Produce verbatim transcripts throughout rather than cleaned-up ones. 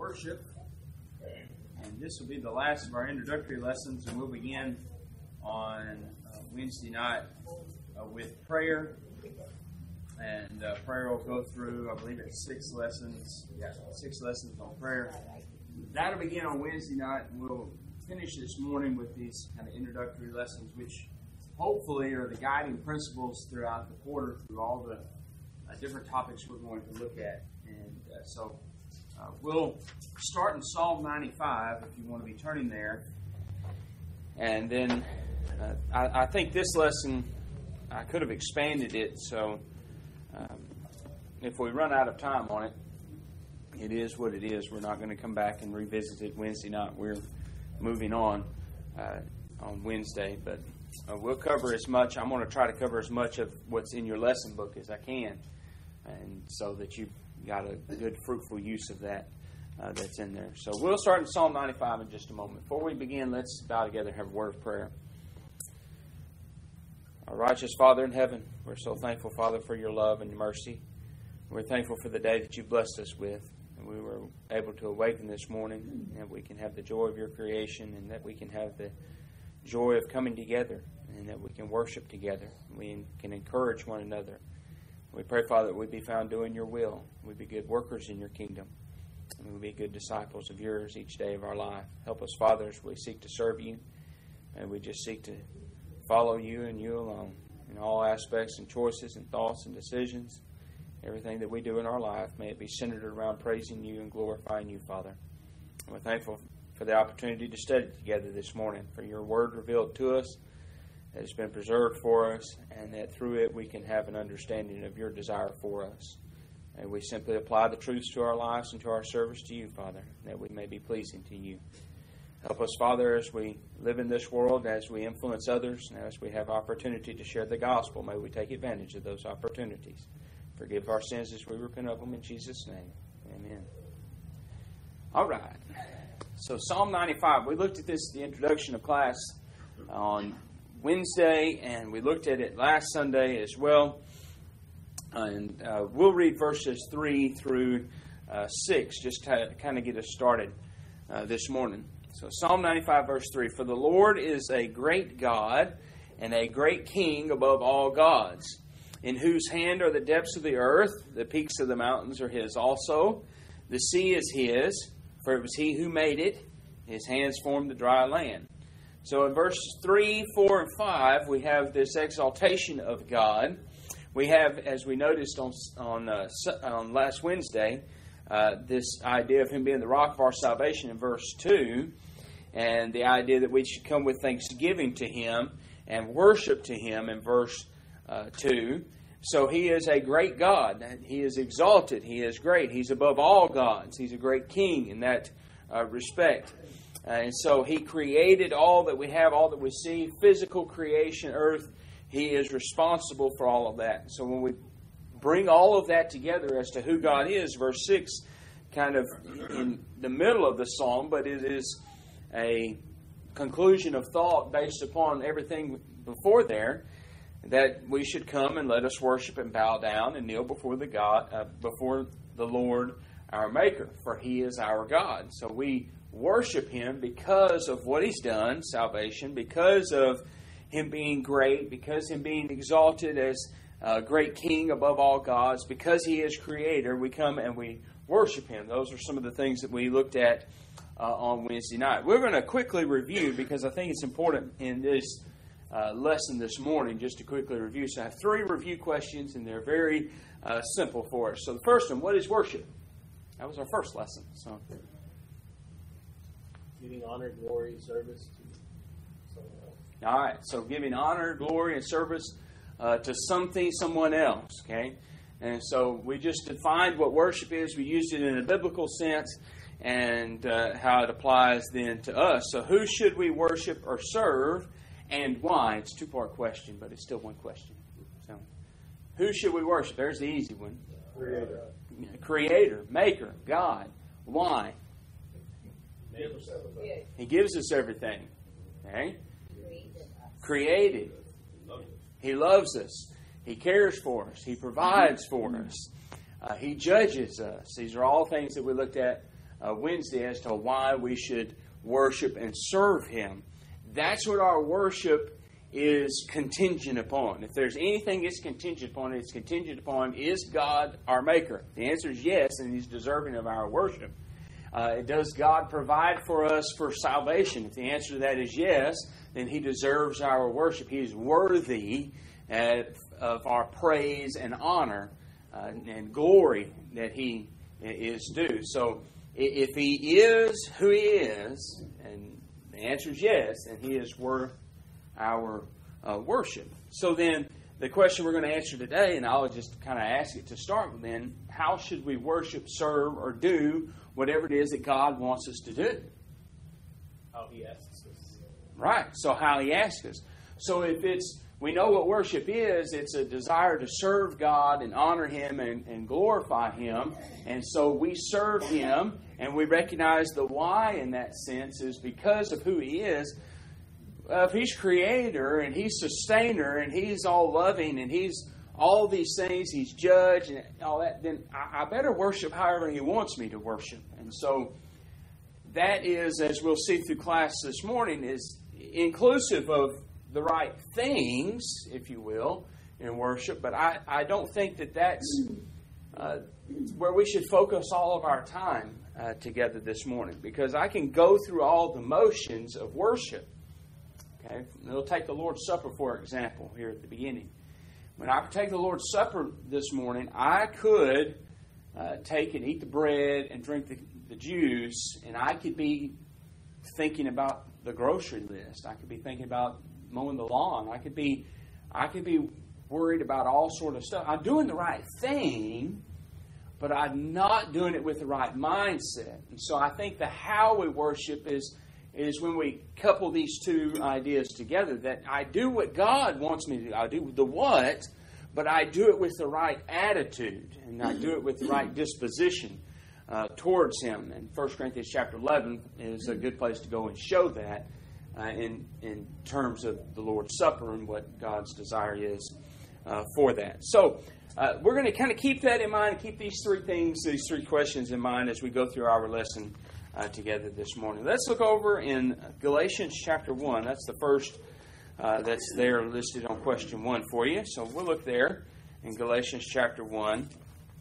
worship. And this will be the last of our introductory lessons, and we'll begin on uh, Wednesday night uh, with prayer. And uh, prayer will go through, I believe it's six lessons. Yeah, six lessons on prayer. That'll begin on Wednesday night, and we'll finish this morning with these kind of introductory lessons, which hopefully are the guiding principles throughout the quarter, through all the uh, different topics we're going to look at. And uh, so uh, we'll start in Psalm ninety-five, if you want to be turning there. And then uh, I, I think this lesson, I could have expanded it, so um, if we run out of time on it, it is what it is. We're not going to come back and revisit it Wednesday night. We're moving on uh, on Wednesday, but uh, we'll cover as much. I'm going to try to cover as much of what's in your lesson book as I can, and so that you've got a good, fruitful use of that uh, that's in there. So we'll start in Psalm ninety-five in just a moment. Before we begin, let's bow together and have a word of prayer. Our righteous Father in heaven, we're so thankful, Father, for your love and your mercy. We're thankful for the day that you blessed us with. And we were able to awaken this morning, and we can have the joy of your creation, and that we can have the joy of coming together, and that we can worship together. We can encourage one another. We pray, Father, that we be found doing your will. We be good workers in your kingdom, and we be good disciples of yours each day of our life. Help us, Father, as we seek to serve you, and we just seek to follow you and you alone in all aspects and choices and thoughts and decisions. Everything that we do in our life, may it be centered around praising you and glorifying you, Father. And we're thankful for the opportunity to study together this morning, for your word revealed to us, that has been preserved for us, and that through it we can have an understanding of your desire for us. And we simply apply the truths to our lives and to our service to you, Father, that we may be pleasing to you. Help us, Father, as we live in this world, as we influence others, and as we have opportunity to share the gospel, may we take advantage of those opportunities. Forgive our sins as we repent of them in Jesus' name. Amen. All right. So Psalm ninety-five. We looked at this at the introduction of class on Wednesday, and we looked at it last Sunday as well. And uh, we'll read verses three through uh, six just to kind of get us started uh, this morning. So Psalm ninety-five, verse three. For the Lord is a great God and a great King above all gods, in whose hand are the depths of the earth, the peaks of the mountains are his also. The sea is his, for it was he who made it. His hands formed the dry land. So in verses three, four, and five, we have this exaltation of God. We have, as we noticed on on, uh, on last Wednesday, uh, this idea of him being the rock of our salvation in verse two, and the idea that we should come with thanksgiving to him and worship to him in verse Uh, two. So he is a great God. He is exalted. He is great. He's above all gods. He's a great king in that uh, respect. Uh, and so he created all that we have, all that we see, physical creation, earth. He is responsible for all of that. So when we bring all of that together as to who God is, verse six, kind of in the middle of the psalm, but it is a conclusion of thought based upon everything before there, that we should come and let us worship and bow down and kneel before the God, uh, before the Lord our Maker, for He is our God. So we worship Him because of what He's done, salvation, because of Him being great, because Him being exalted as a great King above all gods, because He is Creator. We come and we worship Him. Those are some of the things that we looked at uh, on Wednesday night. We're going to quickly review, because I think it's important in this Uh, lesson this morning, just to quickly review. So I have three review questions, and they're very uh, simple for us. So the first one, what is worship? That was our first lesson. So, giving honor, glory, and service to someone else. All right. So giving honor, glory, and service uh, to something, someone else. Okay. And so we just defined what worship is. We used it in a biblical sense, and uh, how it applies then to us. So who should we worship or serve? And why? It's a two-part question, but it's still one question. So, who should we worship? There's the easy one. Creator. Creator, Maker, God. Why? He gives us everything. Okay? Created. He loves us. He cares for us. He provides for us. Uh, he judges us. These are all things that we looked at uh, Wednesday as to why we should worship and serve Him. That's what our worship is contingent upon. If there's anything it's contingent upon, it's contingent upon, is God our Maker? The answer is yes, and He's deserving of our worship. Uh, does God provide for us for salvation? If the answer to that is yes, then He deserves our worship. He is worthy uh, of our praise and honor uh, and glory that He is due. So if He is who He is, and the answer is yes, then He is worth our uh, worship. So then the question we're going to answer today, and I'll just kind of ask it to start with then, how should we worship, serve, or do whatever it is that God wants us to do? How He asks us. Right, so how He asks us. So if it's, we know what worship is, it's a desire to serve God and honor Him and, and glorify Him. And so we serve Him, and we recognize the why in that sense is because of who He is. Uh, if He's creator and He's sustainer and He's all loving and He's all these things, He's judge and all that, then I, I better worship however He wants me to worship. And so that is, as we'll see through class this morning, is inclusive of the right things, if you will, in worship. But I, I don't think that that's uh, where we should focus all of our time uh, together this morning. Because I can go through all the motions of worship. Okay, we'll take the Lord's Supper, for example, here at the beginning. When I take the Lord's Supper this morning, I could uh, take and eat the bread and drink the, the juice, and I could be thinking about the grocery list. I could be thinking about mowing the lawn. I could be, I could be worried about all sort of stuff. I'm doing the right thing, but I'm not doing it with the right mindset. And so I think the how we worship is. is when we couple these two ideas together, that I do what God wants me to do. I do the what, but I do it with the right attitude, and I do it with the right disposition uh, towards Him. And First Corinthians chapter eleven is a good place to go and show that uh, in, in terms of the Lord's Supper and what God's desire is uh, for that. So uh, we're going to kind of keep that in mind, keep these three things, these three questions in mind as we go through our lesson Uh, together this morning. Let's look over in Galatians chapter one. That's the first uh, that's there listed on question one for you. So we'll look there in Galatians chapter one.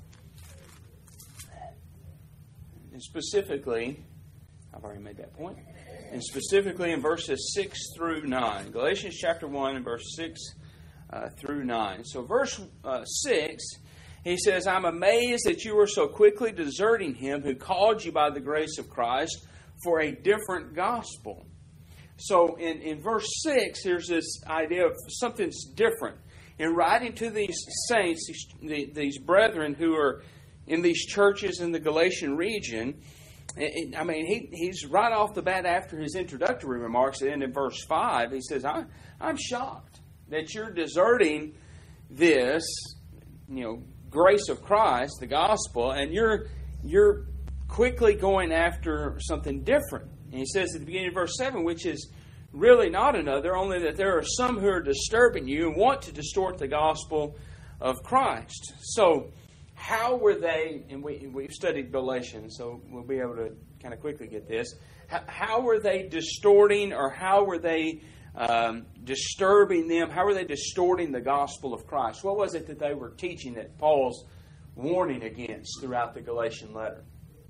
And specifically, I've already made that point. And specifically in verses six through nine. Galatians chapter one and verse six uh, through nine. So verse uh, six, he says, I'm amazed that you are so quickly deserting Him who called you by the grace of Christ for a different gospel. So in, in verse six, there's this idea of something's different. In writing to these saints, these, these brethren who are in these churches in the Galatian region, I mean, he, he's right off the bat after his introductory remarks, and in verse five, he says, I, I'm shocked that you're deserting this, you know, grace of Christ, the gospel, and you're you're quickly going after something different. And he says at the beginning of verse seven, which is really not another, only that there are some who are disturbing you and want to distort the gospel of Christ. So how were they, and we, we've studied Galatians, so we'll be able to kind of quickly get this. How, how were they distorting, or how were they Um, disturbing them? How are they distorting the gospel of Christ? What was it that they were teaching that Paul's warning against throughout the Galatian letter?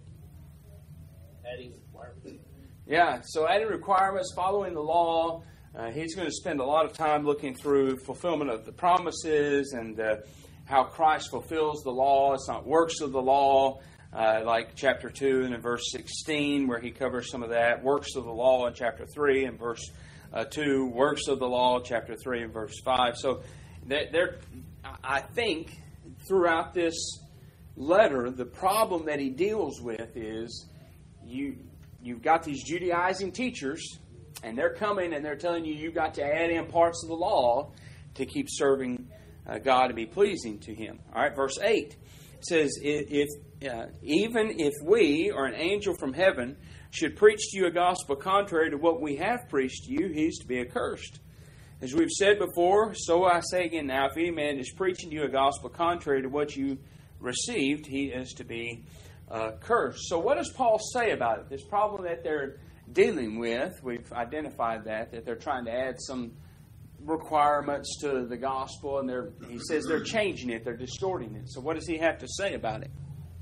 Adding requirements. Yeah, so adding requirements, following the law. Uh, he's going to spend a lot of time looking through fulfillment of the promises and uh, how Christ fulfills the law. It's not works of the law, uh, like chapter two and in verse sixteen, where he covers some of that. Works of the law in chapter three and verse Uh, two, works of the law, chapter three and verse five. So there, I think throughout this letter, the problem that he deals with is you, you've got these Judaizing teachers, and they're coming and they're telling you you've got to add in parts of the law to keep serving uh, God and be pleasing to Him. All right, verse eight says, if uh, even if we, or an angel from heaven, should preach to you a gospel contrary to what we have preached to you, he's to be accursed. As we've said before, so I say again now, if any man is preaching to you a gospel contrary to what you received, he is to be uh, curse. So what does Paul say about it? This problem that they're dealing with, we've identified that, that they're trying to add some requirements to the gospel, and they're, he says they're changing it, they're distorting it. So what does he have to say about it?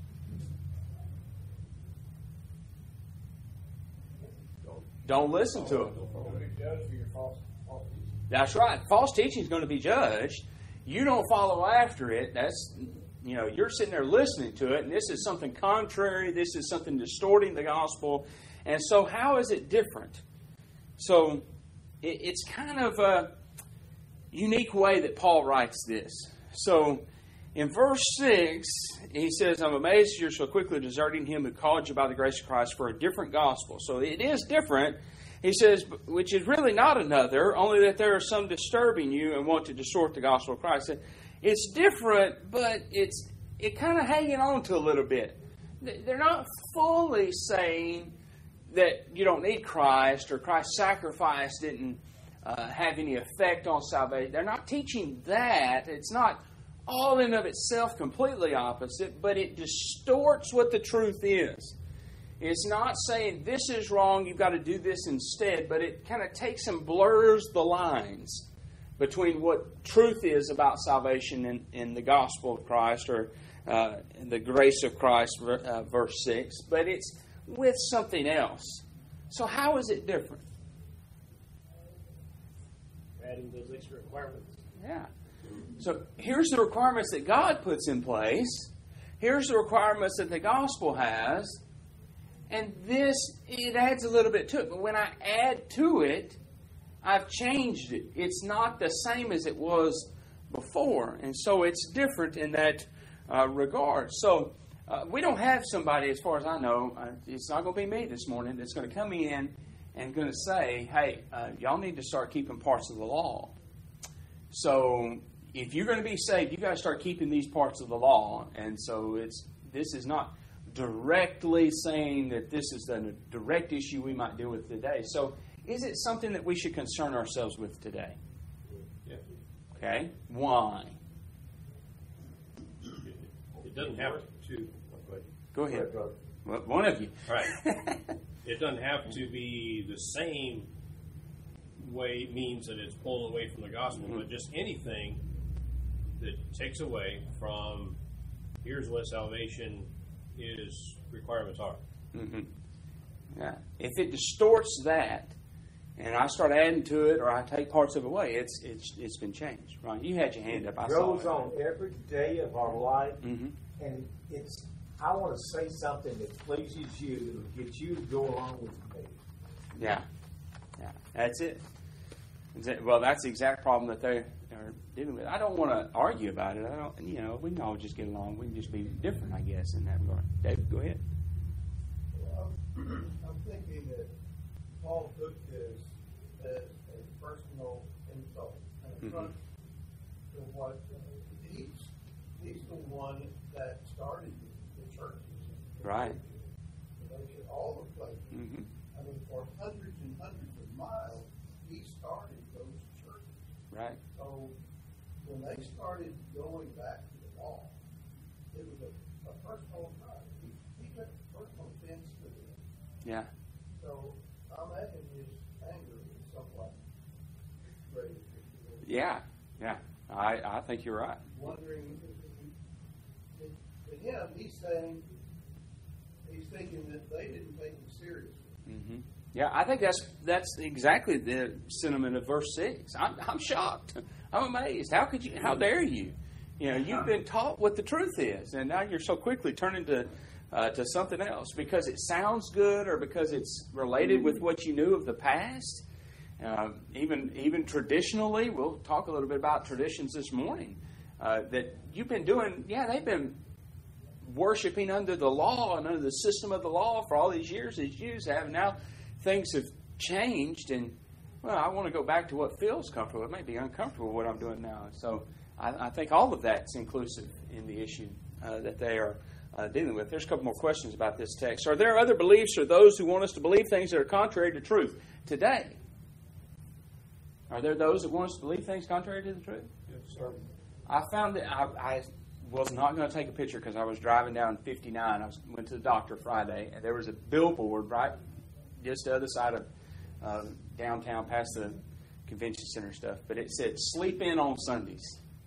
Don't listen to him. That's right. False teaching is going to be judged. You don't follow after it. That's, you know, you're sitting there listening to it, and this is something contrary. This is something distorting the gospel. And so how is it different? So it, it's kind of a unique way that Paul writes this. So in verse six, he says, I'm amazed you're so quickly deserting him who called you by the grace of Christ for a different gospel. So it is different. He says, which is really not another, only that there are some disturbing you and want to distort the gospel of Christ. It's different, but it's it kind of hanging on to a little bit. They're not fully saying that you don't need Christ or Christ's sacrifice didn't uh, have any effect on salvation. They're not teaching that. It's not all in of itself completely opposite, but it distorts what the truth is. It's not saying this is wrong, you've got to do this instead, but it kind of takes and blurs the lines between what truth is about salvation in, in the gospel of Christ or uh, the grace of Christ, uh, verse six, but it's with something else. So how is it different? Adding those extra requirements. Yeah. So here's the requirements that God puts in place. Here's the requirements that the gospel has. And this, it adds a little bit to it. But when I add to it, I've changed it. It's not the same as it was before. And so it's different in that uh, regard. So uh, we don't have somebody, as far as I know, uh, it's not going to be me this morning, that's going to come in and going to say, hey, uh, y'all need to start keeping parts of the law. So if you're going to be saved, you've got to start keeping these parts of the law. And so it's this is not directly saying that this is the direct issue we might deal with today. So is it something that we should concern ourselves with today? Yeah. Okay. Why? It doesn't have to. Go ahead. Well, one of you. Right. It doesn't have to be the same way means that it's pulling away from the gospel, mm-hmm. but just anything that takes away from here's what salvation is requirements are. Mm-hmm. Yeah. If it distorts that, and I start adding to it, or I take parts of it away, it's it's it's been changed. Right? You had your hand up. I it saw goes it. on every day of our life, mm-hmm. and it's. I want to say something that pleases you, that gets you to go along with me. Yeah, yeah, that's it. Well, that's the exact problem that they are dealing with. I don't want to argue about it. I don't. You know, we can all just get along. We can just be different, I guess, in that regard. David, go ahead. Well, I'm thinking that Paul took this as a personal insult and affront mm-hmm. to what uh, he's he's the one that started the churches. Right. All the places. Mm-hmm. I mean, for hundreds and hundreds of miles, he started those churches. Right. So when they started going back to the law, it was a, a personal uh, he, he took personal offense to this. Yeah. So I imagine his anger is somewhat raised. Yeah. Yeah. I I think you're right. Wondering, to him, he's saying, he's thinking that they didn't take him seriously. Mm-hmm. Yeah, I think that's that's exactly the sentiment of verse six. I'm, I'm shocked. I'm amazed. How could you? How dare you? You know, you've been taught what the truth is, and now you're so quickly turning to uh, to something else because it sounds good or because it's related with what you knew of the past. Uh, even even traditionally, we'll talk a little bit about traditions this morning uh, that you've been doing. Yeah, they've been worshiping under the law and under the system of the law for all these years. These Jews have now. Things have changed, and well, I want to go back to what feels comfortable. It may be uncomfortable what I'm doing now. So I, I think all of that's inclusive in the issue uh, that they are uh, dealing with. There's a couple more questions about this text. Are there other beliefs or those who want us to believe things that are contrary to truth today? Are there those that want us to believe things contrary to the truth? Yes, sir. I found that I, I was not going to take a picture because I was driving down fifty-nine. I was, went to the doctor Friday, and there was a billboard right just the other side of uh, downtown past the convention center stuff. But it said, sleep in on Sundays.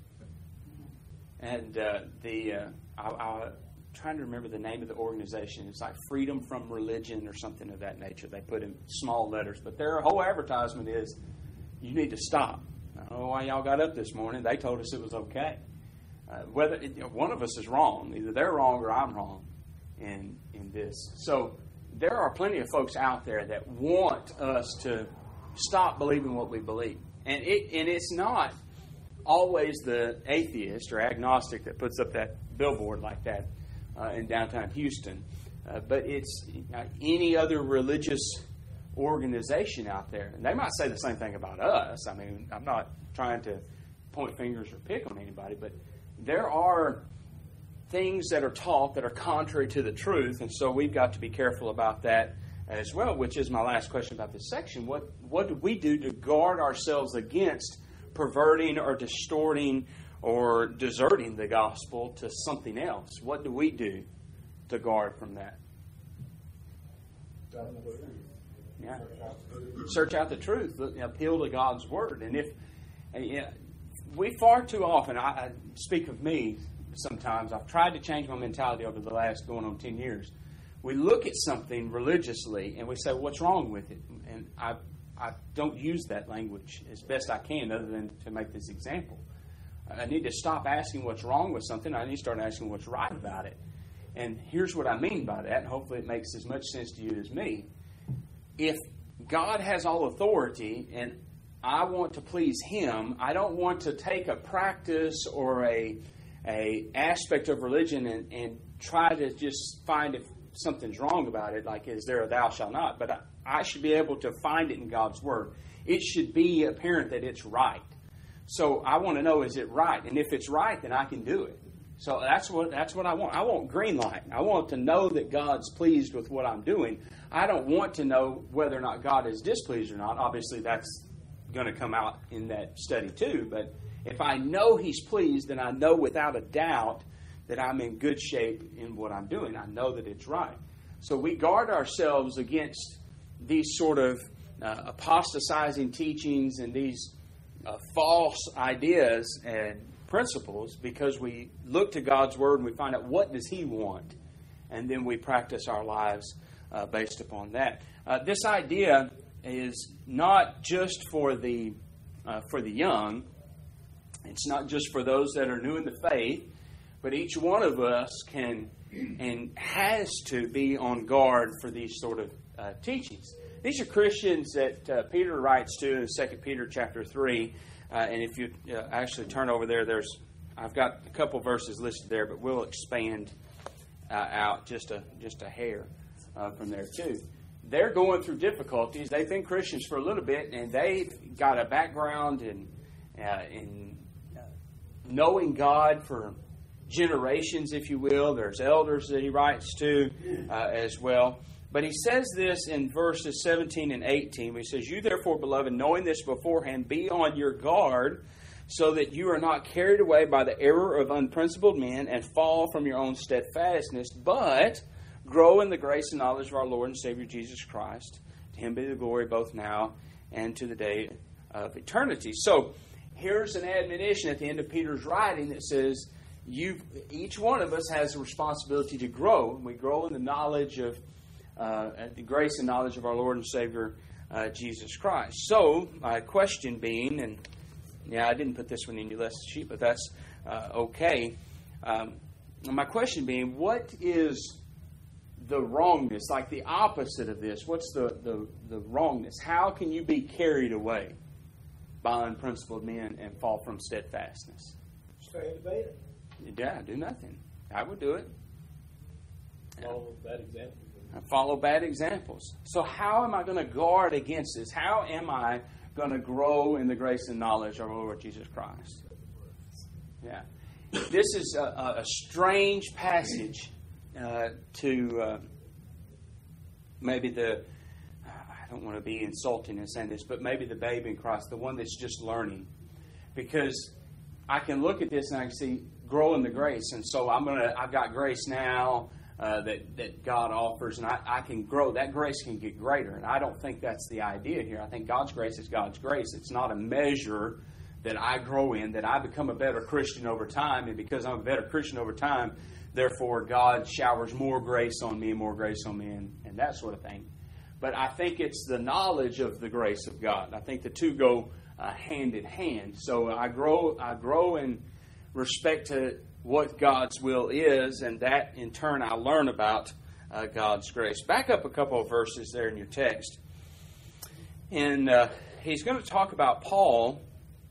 And uh, the uh, I, I'm trying to remember the name of the organization. It's like Freedom from Religion or something of that nature. They put in small letters. But their whole advertisement is, you need to stop. I don't know why y'all got up this morning. They told us it was okay. Uh, whether you know, one of us is wrong. Either they're wrong or I'm wrong in, in this. So there are plenty of folks out there that want us to stop believing what we believe. And it and it's not always the atheist or agnostic that puts up that billboard like that uh, in downtown Houston. Uh, but it's uh, any other religious organization out there. And they might say the same thing about us. I mean, I'm not trying to point fingers or pick on anybody, but there are things that are taught that are contrary to the truth, and so we've got to be careful about that as well, which is my last question about this section. What what do we do to guard ourselves against perverting or distorting or deserting the gospel to something else? What do we do to guard from that? Yeah. Search out the truth. Appeal to God's Word. And if and, yeah, we far too often, I, I speak of me sometimes, I've tried to change my mentality over the last going on ten years. We look at something religiously and we say, what's wrong with it? And I I don't use that language as best I can other than to make this example. I need to stop asking what's wrong with something. I need to start asking what's right about it. And here's what I mean by that, and hopefully it makes as much sense to you as me. If God has all authority and I want to please Him, I don't want to take a practice or a a aspect of religion and, and try to just find if something's wrong about it, like is there a thou shalt not. But I, I should be able to find it in God's Word. It should be apparent that it's right. So I want to know, is it right? And if it's right, then I can do it. So that's what that's what I want. I want green light. I want to know that God's pleased with what I'm doing. I don't want to know whether or not God is displeased or not. Obviously, that's going to come out in that study too. But if I know He's pleased, then I know without a doubt that I'm in good shape in what I'm doing. I know that it's right. So we guard ourselves against these sort of uh, apostatizing teachings and these uh, false ideas and principles because we look to God's Word and we find out what does He want, and then we practice our lives uh, based upon that. Uh, this idea is not just for the uh, for the young. It's not just for those that are new in the faith, but each one of us can and has to be on guard for these sort of uh, teachings. These are Christians that uh, Peter writes to in Second Peter chapter three. Uh, and if you uh, actually turn over there, there's I've got a couple verses listed there, but we'll expand uh, out just a just a hair uh, from there too. They're going through difficulties. They've been Christians for a little bit, and they've got a background in uh, in uh, knowing God for generations, if you will. There's elders that he writes to uh, as well. But he says this in verses seventeen and eighteen. He says, "You therefore, beloved, knowing this beforehand, be on your guard, so that you are not carried away by the error of unprincipled men and fall from your own steadfastness, but grow in the grace and knowledge of our Lord and Savior Jesus Christ. To Him be the glory both now and to the day of eternity." So here's an admonition at the end of Peter's writing that says, you, each one of us has a responsibility to grow. And we grow in the knowledge of Uh, the grace and knowledge of our Lord and Savior, uh, Jesus Christ. So, my question being, and yeah, I didn't put this one in your lesson sheet, but that's uh, okay. Um, my question being, what is the wrongness, like the opposite of this? What's the, the, the wrongness? How can you be carried away by unprincipled men and fall from steadfastness? Stay in bed. Yeah, do nothing. I would do it. Follow bad examples. I follow bad examples. So how am I going to guard against this? How am I going to grow in the grace and knowledge of our Lord Jesus Christ? Yeah. This is a, a strange passage uh, to uh, maybe the, I don't want to be insulting in saying this, but maybe the babe in Christ, the one that's just learning. Because I can look at this and I can see grow in the grace, and so I'm gonna. I've got grace now uh, that that God offers, and I, I can grow. That grace can get greater, and I don't think that's the idea here. I think God's grace is God's grace. It's not a measure that I grow in, that I become a better Christian over time, and because I'm a better Christian over time, therefore God showers more grace on me and more grace on me, and, and that sort of thing. But I think it's the knowledge of the grace of God. I think the two go uh, hand in hand. So I grow, I grow in respect to what God's will is, and that in turn I learn about uh, God's grace. Back up a couple of verses there in your text, and uh, he's going to talk about Paul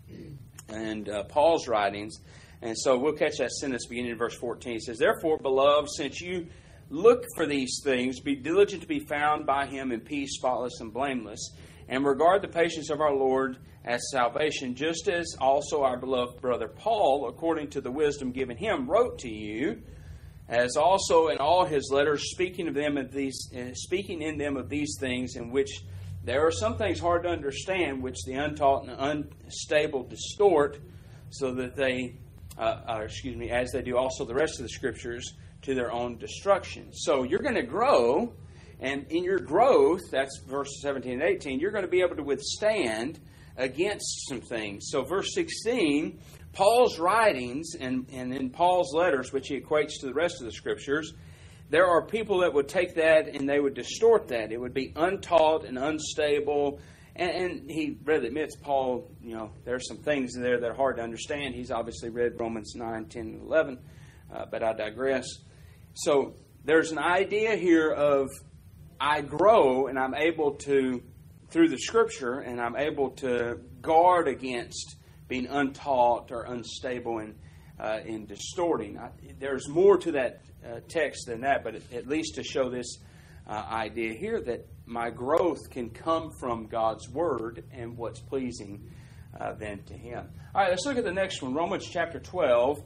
and uh, Paul's writings. And so we'll catch that sentence beginning in verse fourteen. It says, "Therefore, beloved, since you look for these things, be diligent to be found by him in peace, spotless and blameless, and regard the patience of our Lord as salvation, just as also our beloved brother Paul, according to the wisdom given him, wrote to you, as also in all his letters, speaking of them of these, uh, speaking in them of these things, in which there are some things hard to understand, which the untaught and unstable distort, so that they, uh, uh, excuse me, as they do also the rest of the Scriptures, to their own destruction." So you're going to grow, and in your growth, that's verses seventeen and eighteen, you're going to be able to withstand against some things. So verse sixteen, Paul's writings and, and in Paul's letters, which he equates to the rest of the Scriptures, there are people that would take that and they would distort that. It would be untaught and unstable. And, and he readily admits, Paul, you know, there are some things in there that are hard to understand. He's obviously read Romans nine, ten, and eleven, uh, but I digress. So there's an idea here of I grow and I'm able to, through the Scripture, and I'm able to guard against being untaught or unstable and uh, in distorting. I, there's more to that uh, text than that, but at, at least to show this uh, idea here that my growth can come from God's Word and what's pleasing uh, then to Him. All right, let's look at the next one, Romans chapter twelve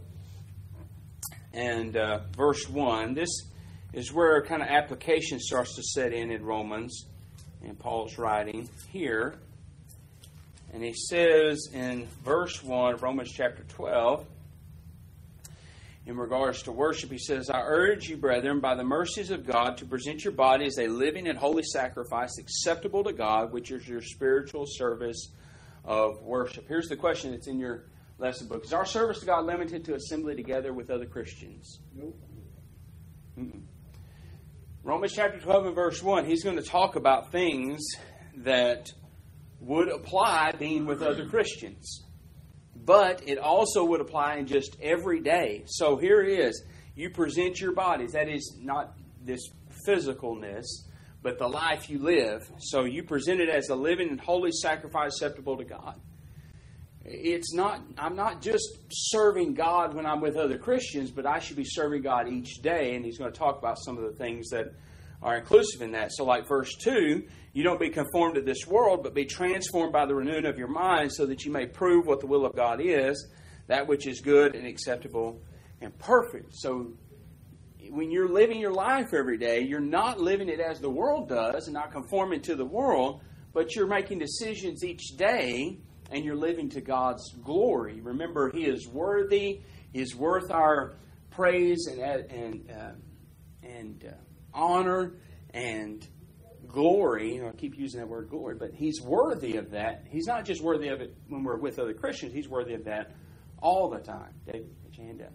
and uh, verse one. This is where kind of application starts to set in in Romans, in Paul's writing here. And he says in verse one of Romans chapter twelve, in regards to worship, he says, "I urge you, brethren, by the mercies of God, to present your body as a living and holy sacrifice acceptable to God, which is your spiritual service of worship." Here's the question that's in your lesson book. Is our service to God limited to assembly together with other Christians? Nope. Mm-mm. Romans chapter twelve and verse one, he's going to talk about things that would apply being with other Christians. But it also would apply in just every day. So here it is. You present your bodies. That is not this physicalness, but the life you live. So you present it as a living and holy sacrifice acceptable to God. It's not, I'm not just serving God when I'm with other Christians, but I should be serving God each day. And he's going to talk about some of the things that are inclusive in that. So like verse two, you don't be conformed to this world, but be transformed by the renewing of your mind, so that you may prove what the will of God is, that which is good and acceptable and perfect. So when you're living your life every day, you're not living it as the world does and not conforming to the world, but you're making decisions each day and you're living to God's glory. Remember, He is worthy. He is worth our praise and and uh, and uh, honor and glory. You know, I keep using that word glory, but He's worthy of that. He's not just worthy of it when we're with other Christians. He's worthy of that all the time. David, put your hand up.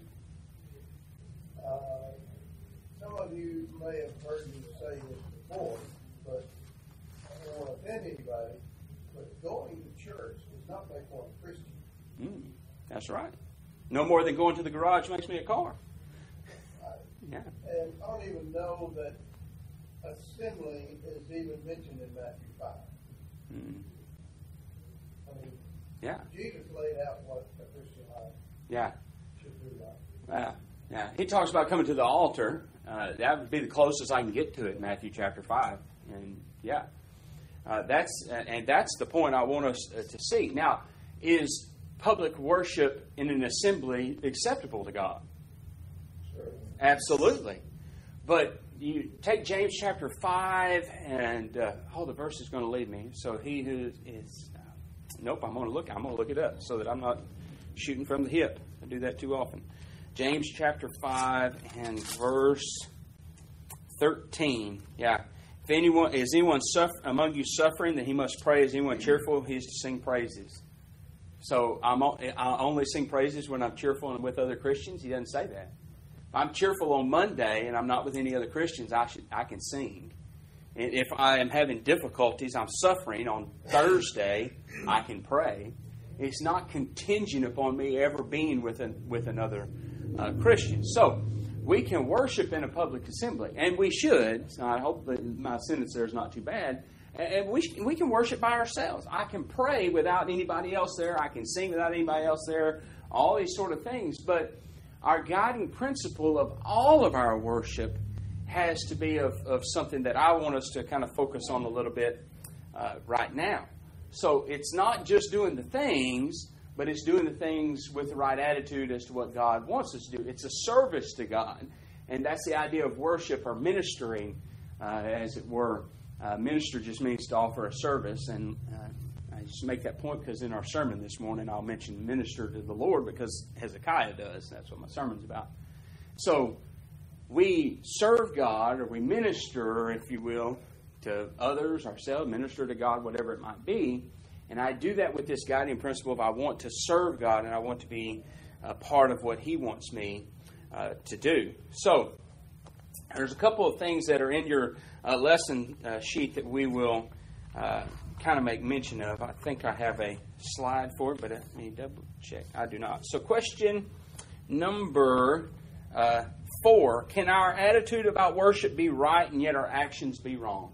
Uh, some of you may have heard me say this before, but I don't want to offend anybody, but going to church does not make one a Christian. Mm, that's right. No more than going to the garage makes me a car. Right. Yeah. And I don't even know that assembly is even mentioned in Matthew five. Mm. I mean, Yeah. Jesus laid out what a Christian life Yeah. should be like. Yeah. Yeah. He talks about coming to the altar. Uh, that would be the closest I can get to it in Matthew chapter five. And yeah, uh, that's and that's the point I want us uh, to see. Now, is public worship in an assembly acceptable to God? Sure. Absolutely. But you take James chapter five, and uh, oh, the verse is going to lead me. So he who is, uh, nope, I'm going to look. I'm going to look it up so that I'm not shooting from the hip. I do that too often. James chapter five and verse thirteen. Yeah. If anyone is anyone suffer, among you suffering, that he must pray. Is anyone cheerful? He is to sing praises. So I'm, I only sing praises when I'm cheerful and with other Christians. He doesn't say that. If I'm cheerful on Monday and I'm not with any other Christians, I should I can sing. And if I am having difficulties, I'm suffering on Thursday, I can pray. It's not contingent upon me ever being with an, with another uh, Christian. So we can worship in a public assembly, and we should. So I hope that my sentence there is not too bad. And we we can worship by ourselves. I can pray without anybody else there. I can sing without anybody else there. All these sort of things. But our guiding principle of all of our worship has to be of, of something that I want us to kind of focus on a little bit uh, right now. So it's not just doing the things, but it's doing the things with the right attitude as to what God wants us to do. It's a service to God. And that's the idea of worship or ministering, uh, as it were. Uh, minister just means to offer a service. And uh, I just make that point because in our sermon this morning, I'll mention minister to the Lord because Hezekiah does. That's what my sermon's about. So we serve God, or we minister, if you will, to others, ourselves, minister to God, whatever it might be. And I do that with this guiding principle of I want to serve God and I want to be a part of what He wants me uh, to do. So there's a couple of things that are in your uh, lesson uh, sheet that we will uh, kind of make mention of. I think I have a slide for it, but let me double check. I do not. So question number uh, four, can our attitude about worship be right and yet our actions be wrong?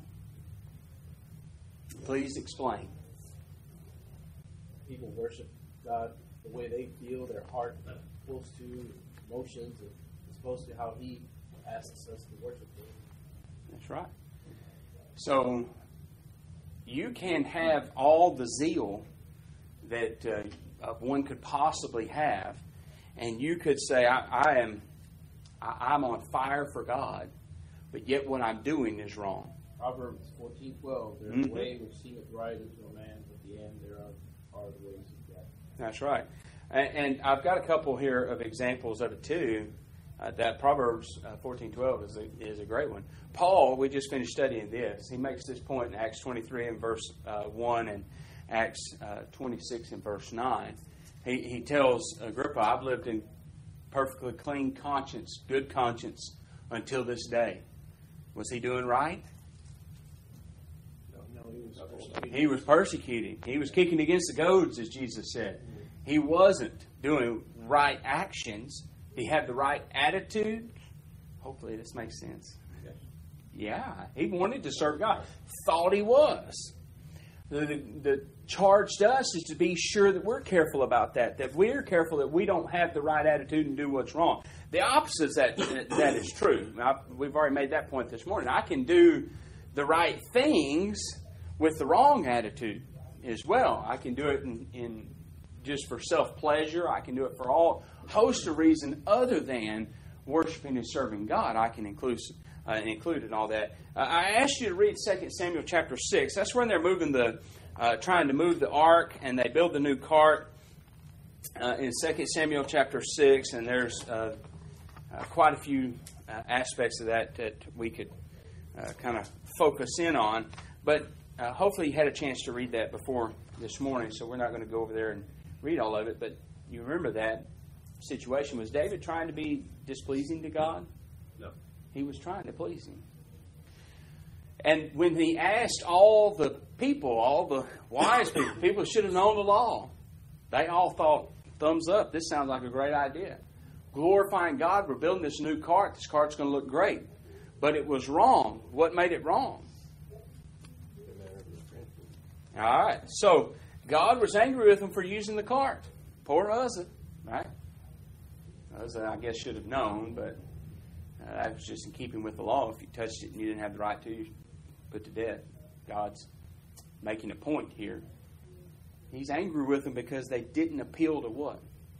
Please explain. People worship God the way they feel, their heart pulls to, emotions, and it's supposed to how He asks us to worship Him. That's right. So you can have all the zeal that uh, one could possibly have, and you could say, I, I am, I, I'm on fire for God, but yet what I'm doing is wrong. Proverbs fourteen twelve, there's Mm-hmm. a way which seemeth right unto a man, but the end thereof are the ways of death. That's right. And, and I've got a couple here of examples of it too. Uh, that Proverbs uh, fourteen twelve is a, is a great one. Paul, we just finished studying this. He makes this point in Acts twenty-three and verse uh, one and Acts uh, twenty-six and verse nine. He, he tells Agrippa, I've lived in perfectly clean conscience, good conscience, until this day. Was he doing right? No, no, he was persecuted. He was persecuting. He was kicking against the goads, as Jesus said. He wasn't doing right actions. He had the right attitude. Hopefully this makes sense. Yeah, he wanted to serve God. Thought he was. The, the, the charge to us is to be sure that we're careful about that. That we're careful that we don't have the right attitude and do what's wrong. The opposite is that, that is true. I, we've already made that point this morning. I can do the right things with the wrong attitude as well. I can do it in, in just for self-pleasure. I can do it for all host of reasons other than worshiping and serving God. I can include uh, include in all that. Uh, I asked you to read Second Samuel chapter six. That's when they're moving the, uh, trying to move the ark, and they build the new cart uh, in Second Samuel chapter six. And there's uh, uh, quite a few uh, aspects of that that we could uh, kind of focus in on. But uh, hopefully you had a chance to read that before this morning, so we're not going to go over there and read all of it. But you remember that situation. Was David trying to be displeasing to God? No. He was trying to please Him. And when he asked all the people, all the wise people, people who should have known the law, they all thought, thumbs up, this sounds like a great idea. Glorifying God, we're building this new cart. This cart's going to look great. But it was wrong. What made it wrong? All right. So God was angry with him for using the cart. Poor Uzzah, right? Uzzah, I guess, should have known, but uh, that was just in keeping with the law. If you touched it and you didn't have the right to, you put to death. God's making a point here. He's angry with them because they didn't appeal to what?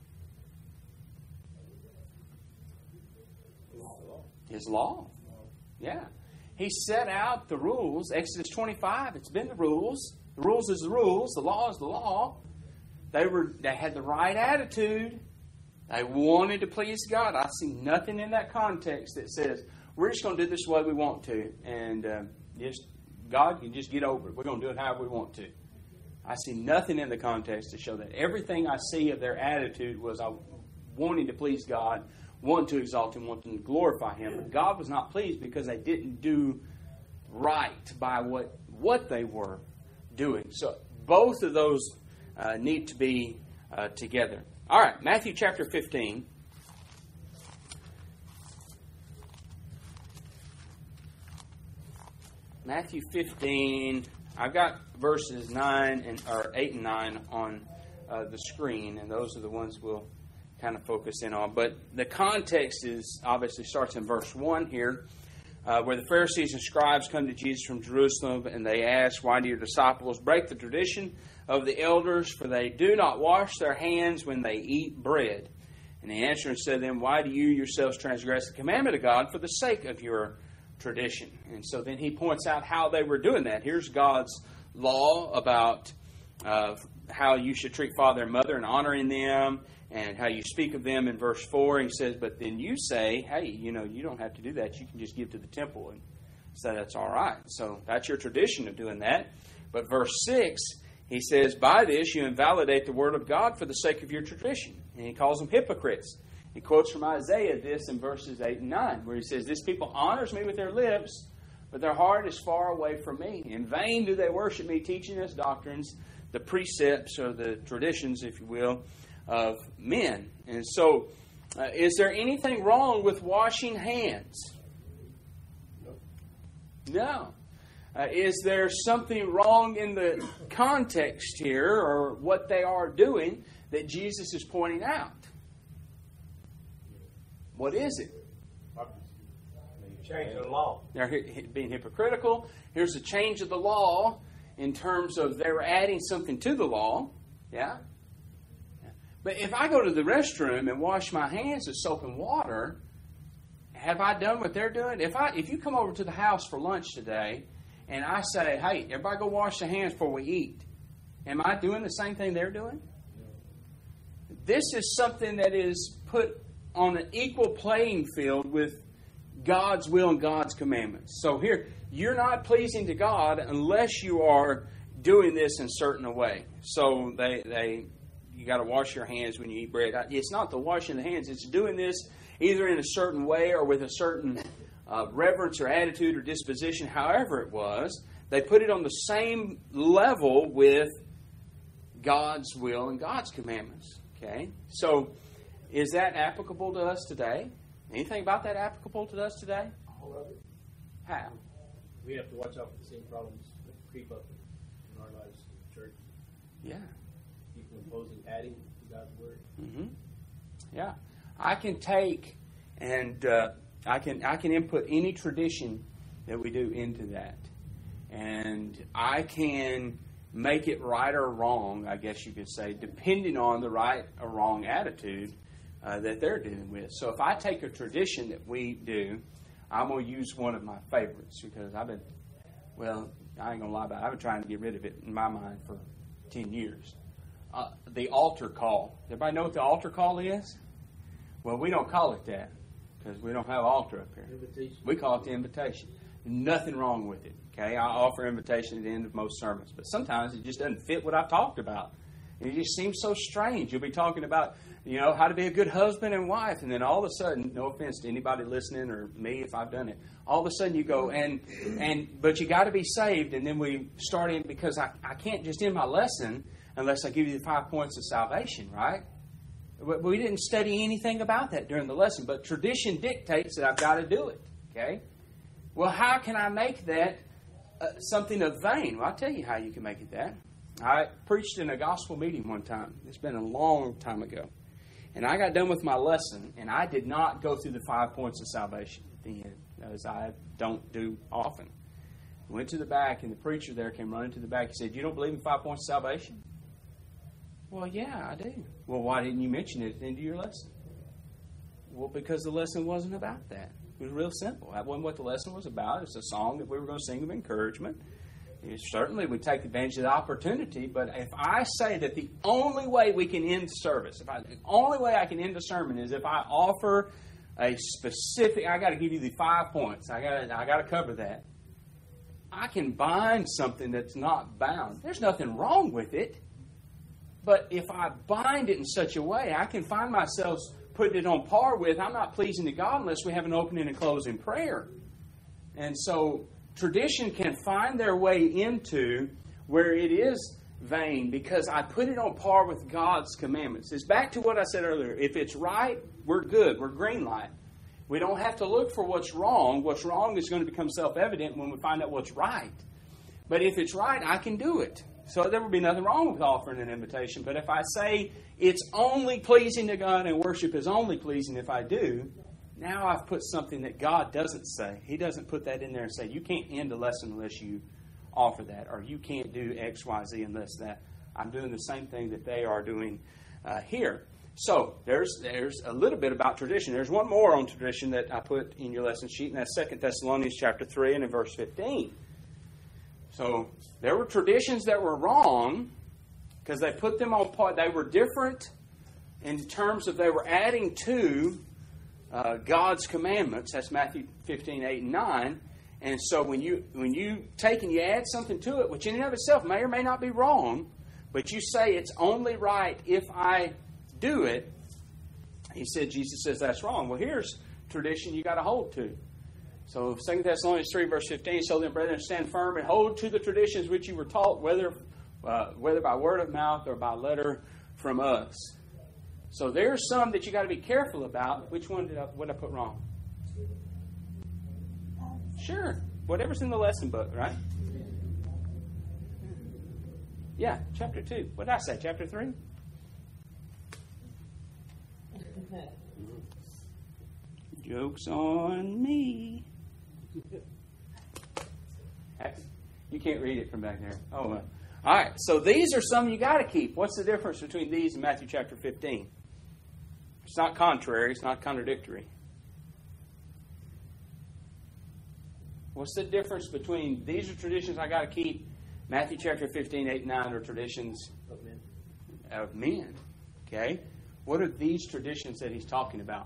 His law. Yeah. He set out the rules. Exodus twenty-five, it's been the rules. The rules is the rules. The law is the law. They were. They had the right attitude. They wanted to please God. I see nothing in that context that says, we're just going to do this the way we want to. And uh, just God can just get over it. We're going to do it however we want to. I see nothing in the context to show that. Everything I see of their attitude was uh, wanting to please God, wanting to exalt Him, wanting to glorify Him. But God was not pleased because they didn't do right by what, what they were doing. So both of those uh, need to be uh, together. All right, Matthew chapter fifteen. Matthew fifteen. I've got verses nine and or eight and nine on uh, the screen, and those are the ones we'll kind of focus in on. But the context is obviously starts in verse one here, uh, where the Pharisees and scribes come to Jesus from Jerusalem, and they ask, "Why do your disciples break the tradition of the elders? For they do not wash their hands when they eat bread." And he answered and said to them, "Why do you yourselves transgress the commandment of God for the sake of your tradition?" And so then he points out how they were doing that. Here's God's law about uh, how you should treat father and mother and honoring them, and how you speak of them in verse four. He says, but then you say, hey, you know, you don't have to do that. You can just give to the temple and say that's all right. So that's your tradition of doing that. But verse six, he says, by this you invalidate the word of God for the sake of your tradition. And he calls them hypocrites. He quotes from Isaiah this in verses eight and nine, where he says, this people honors me with their lips, but their heart is far away from me. In vain do they worship me, teaching us doctrines, the precepts or the traditions, if you will, of men. And so, uh, is there anything wrong with washing hands? No. No. Uh, is there something wrong in the context here, or what they are doing, that Jesus is pointing out? What is it? Change the law. They're being hypocritical. Here's a change of the law in terms of they were adding something to the law. Yeah? But if I go to the restroom and wash my hands with soap and water, have I done what they're doing? If I, if you come over to the house for lunch today and I say, hey, everybody go wash their hands before we eat, am I doing the same thing they're doing? This is something that is put on an equal playing field with God's will and God's commandments. So here, you're not pleasing to God unless you are doing this in a certain way. So they, they, you got to wash your hands when you eat bread. It's not the washing the hands. It's doing this either in a certain way or with a certain uh, reverence or attitude or disposition, however it was. They put it on the same level with God's will and God's commandments. Okay? So, is that applicable to us today? Anything about that applicable to us today? All of it. How? We have to watch out for the same problems that creep up in our lives in the church. Yeah. People imposing, adding to God's word. Mm-hmm. Yeah. I can take and uh, I can I can input any tradition that we do into that, and I can make it right or wrong, I guess you could say, depending on the right or wrong attitude uh, that they're dealing with. So if I take a tradition that we do, I'm going to use one of my favorites because I've been, well, I ain't going to lie about it. I've been trying to get rid of it in my mind for ten years. Uh, the altar call. Everybody know what the altar call is? Well, we don't call it that because we don't have an altar up here. Invitation. We call it the invitation. Nothing wrong with it. Okay, I offer invitation at the end of most sermons, but sometimes it just doesn't fit what I've talked about. And it just seems so strange. You'll be talking about, you know, how to be a good husband and wife, and then all of a sudden, no offense to anybody listening or me if I've done it, all of a sudden you go, and, and but you got to be saved, and then we start in, because I, I can't just end my lesson unless I give you the five points of salvation, right? We didn't study anything about that during the lesson, but tradition dictates that I've got to do it, okay? Well, how can I make that uh, something of vain? Well, I'll tell you how you can make it that. I preached in a gospel meeting one time. It's been a long time ago. And I got done with my lesson, and I did not go through the five points of salvation at the end, as I don't do often. I went to the back, and the preacher there came running to the back. He said, you don't believe in five points of salvation? Well, yeah, I do. Well, why didn't you mention it at the end of your lesson? Well, because the lesson wasn't about that. It was real simple. That wasn't what the lesson was about. It's a song that we were going to sing of encouragement. certainly we take advantage of the opportunity, but if I say that the only way we can end service, if I, the only way I can end a sermon is if I offer a specific, I got to give you the five points. I got I got to cover that. I can bind something that's not bound. There's nothing wrong with it. But if I bind it in such a way, I can find myself putting it on par with, I'm not pleasing to God unless we have an opening and closing prayer. And so tradition can find their way into where it is vain because I put it on par with God's commandments. It's back to what I said earlier. If it's right, we're good. We're green light. We don't have to look for what's wrong. What's wrong is going to become self-evident when we find out what's right. But if it's right, I can do it. So there would be nothing wrong with offering an invitation. But if I say it's only pleasing to God and worship is only pleasing if I do, now I've put something that God doesn't say. He doesn't put that in there and say, you can't end a lesson unless you offer that, or you can't do X, Y, Z unless that. I'm doing the same thing that they are doing uh, here. So there's there's a little bit about tradition. There's one more on tradition that I put in your lesson sheet, and that's Second Thessalonians chapter three and in verse fifteen. So there were traditions that were wrong because they put them on par. They were different in terms of they were adding to uh, God's commandments. That's Matthew fifteen, eight, and nine. And so when you when you take and you add something to it, which in and of itself may or may not be wrong, but you say it's only right if I do it, he said, Jesus says that's wrong. Well, here's tradition you got to hold to. So Second Thessalonians three, verse fifteen, so then, brethren, stand firm and hold to the traditions which you were taught, whether uh, whether by word of mouth or by letter from us. So there's some that you got to be careful about. Which one did I, what did I put wrong? Sure. Whatever's in the lesson book, right? Yeah, chapter two. What did I say, chapter three? Joke's on me. You can't read it from back there. Oh, well. All right. So these are some you got to keep. What's the difference between these and Matthew chapter fifteen? It's not contrary. It's not contradictory. What's the difference between these are traditions I got to keep? Matthew chapter fifteen, eight, and nine are traditions Of men. of men. Okay? What are these traditions that he's talking about?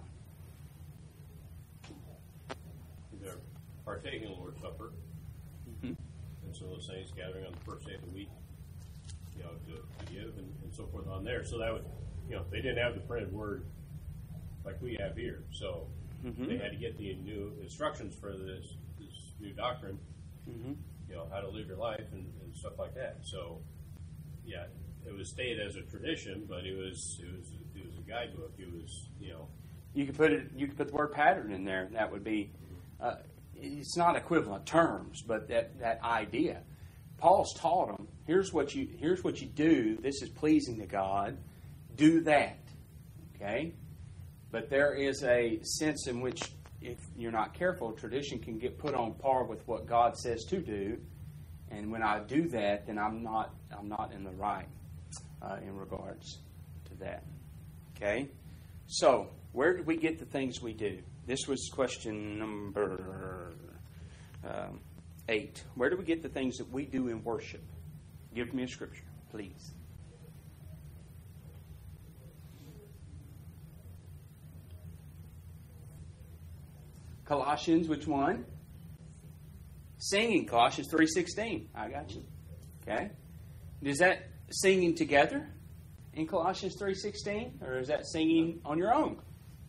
They're partaking of the Lord's Supper. Mm-hmm. And so the saints gathering on the first day of the week, you know, to, to give and, and so forth on there. So that would, you know, they didn't have the printed word like we have here. So Mm-hmm. they had to get the new instructions for this, this new doctrine, Mm-hmm. you know, how to live your life and, and stuff like that. So, yeah, it was stayed as a tradition, but it was it was it was a guidebook. It was, you know, You could put it. You could put the word pattern in there. That would be. Uh, it's not equivalent terms, but that, that idea. Paul's taught them. Here's what you. Here's what you do. This is pleasing to God. Do that. Okay. But there is a sense in which, if you're not careful, tradition can get put on par with what God says to do. And when I do that, then I'm not. I'm not in the right uh, in regards to that. Okay. So, where did we get the things we do? This was question number um, eight. Where do we get the things that we do in worship? Give me a scripture, please. Colossians, which one? Singing, Colossians three sixteen. I got you. Okay. Is that singing together in Colossians three sixteen, or is that singing on your own?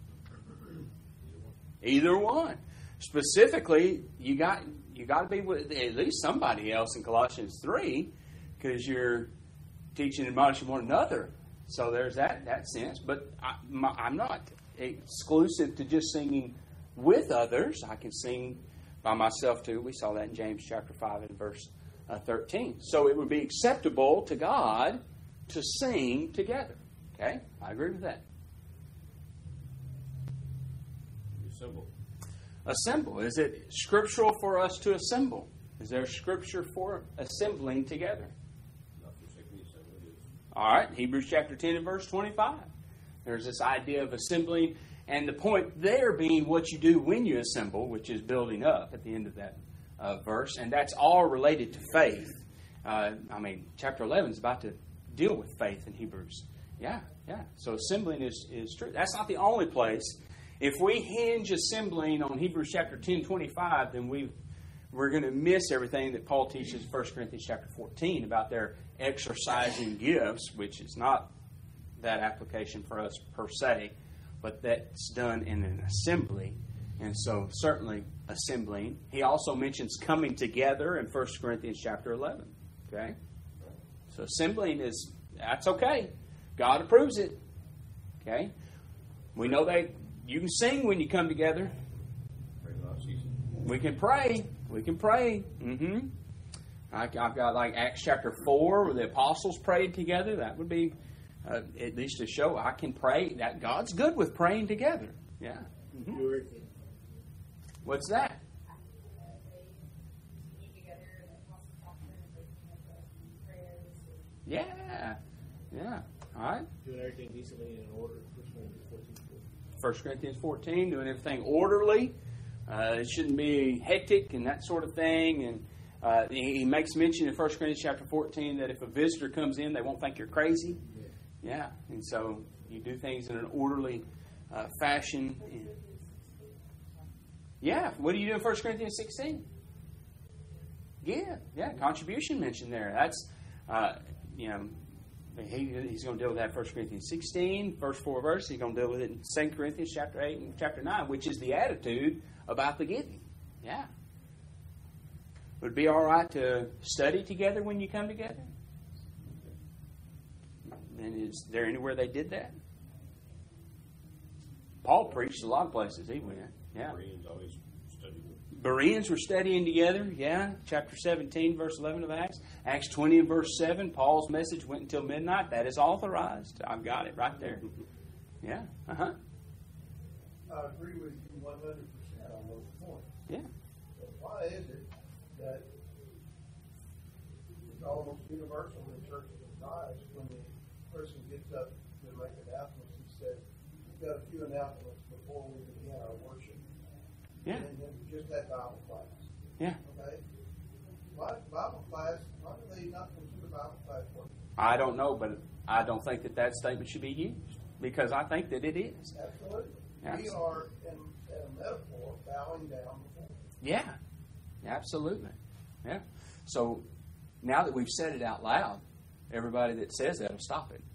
Either one. Specifically, you got you got to be with at least somebody else in Colossians three, because you're teaching and admonishing one another. So there's that that sense. But I, my, I'm not exclusive to just singing with others. I can sing by myself too. We saw that in James chapter five and verse uh, thirteen. So it would be acceptable to God to sing together. Okay? I agree with that. assemble. Assemble. Is it scriptural for us to assemble? Is there scripture for assembling together? Not forsaking the assembly. It is. All right. Hebrews chapter ten and verse twenty-five. There's this idea of assembling, and the point there being what you do when you assemble, which is building up at the end of that uh, verse, and that's all related to faith. Uh, I mean, chapter eleven is about to deal with faith in Hebrews. Yeah, yeah. So assembling is, is true. That's not the only place. If we hinge assembling on Hebrews chapter ten, twenty-five, then we we're going to miss everything that Paul teaches in First Corinthians chapter fourteen about their exercising gifts, which is not that application for us per se, but that's done in an assembly. And so certainly assembling. He also mentions coming together in First Corinthians chapter eleven. Okay? So assembling is, that's okay. God approves it. Okay? We know that you can sing when you come together. We can pray. We can pray. Mm-hmm. I, I've got like Acts chapter four where the apostles prayed together. That would be uh, at least to show I can pray. That God's good with praying together. Yeah. Mm-hmm. What's that? Yeah. Yeah. All right. Doing everything decently and in order. First Corinthians fourteen, doing everything orderly. Uh, it shouldn't be hectic and that sort of thing. And uh, he, he makes mention in First Corinthians chapter fourteen that if a visitor comes in, they won't think you're crazy. Yeah. Yeah. And so you do things in an orderly uh, fashion. And yeah. What do you do in First Corinthians sixteen? Yeah. Yeah. Contribution mentioned there. That's, uh, you know, He, he's going to deal with that in First Corinthians sixteen, first four verses. He's going to deal with it in Second Corinthians chapter eight and chapter nine, which is the attitude about the giving. Yeah. Would it be all right to study together when you come together? And is there anywhere they did that? Paul preached a lot of places he went. Yeah. Bereans always studied. Bereans were studying together, yeah. Chapter seventeen, verse eleven of Acts. Acts twenty and verse seven, Paul's message went until midnight. That is authorized. I've got it right there. Yeah, uh-huh. I agree with you one hundred percent on those points. Yeah. But why is it that it's almost universal in churches of lives when the person gets up to make announcements and says, we've got a few announcements before we begin our worship. Yeah. And then just that Bible class. Yeah. Okay? Why Bible class, why do they not consider Bible class worship? I don't know, but I don't think that that statement should be used because I think that it is. Absolutely. Absolutely. We are, in, in a metaphor, bowing down before. Yeah, absolutely. Yeah. So now that we've said it out loud, everybody that says that will stop it.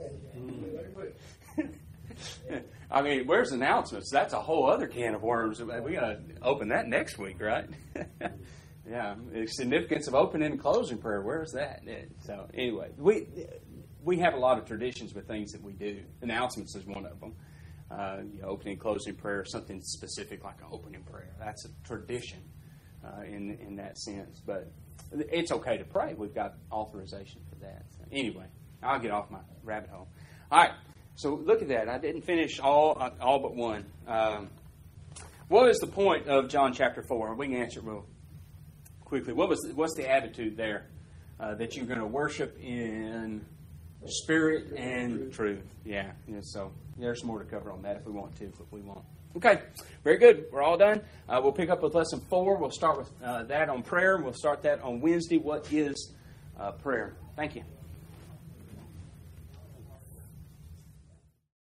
I mean, where's announcements? That's a whole other can of worms. We got to open that next week, right? Yeah. The significance of opening and closing prayer. Where's that? So anyway, we we have a lot of traditions with things that we do. Announcements is one of them. Uh, you know, opening and closing prayer, something specific like an opening prayer. That's a tradition uh, in in that sense. But it's okay to pray. We've got authorization for that. So anyway, I'll get off my rabbit hole. All right. So look at that. I didn't finish all uh, all but one. Um, what is the point of John chapter four? We can answer it real quickly. What was what's the attitude there uh, that you're going to worship in spirit and truth? Yeah. yeah. So there's more to cover on that if we want to, if we want. Okay. Very good. We're all done. Uh, we'll pick up with lesson four. We'll start with uh, that on prayer. We'll start that on Wednesday. What is uh, prayer? Thank you.